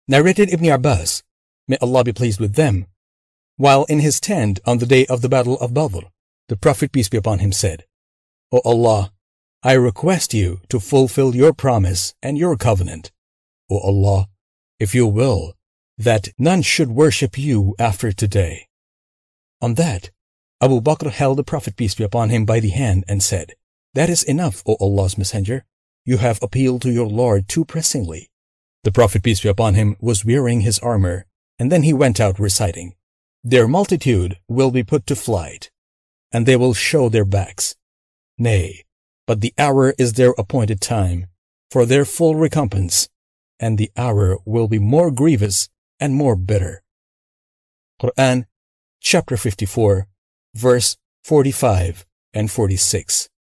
Narrated Ibn Abbas, may Allah be pleased with them, while in his tent on the day of the Battle of Badr, the Prophet, peace be upon him, said, O Allah, I request you to fulfill your promise and your covenant. O Allah, if you will, that none should worship you after today. On that, Abu Bakr held the Prophet, peace be upon him, by the hand and said, That is enough, O Allah's Messenger. You have appealed to your Lord too pressingly. The Prophet, peace be upon him, was wearing his armor, and then he went out reciting, Their multitude will be put to flight, and they will show their backs. Nay, but the hour is their appointed time for their full recompense, and the hour will be more grievous and more bitter. Quran, chapter 54, verse 45 and 46.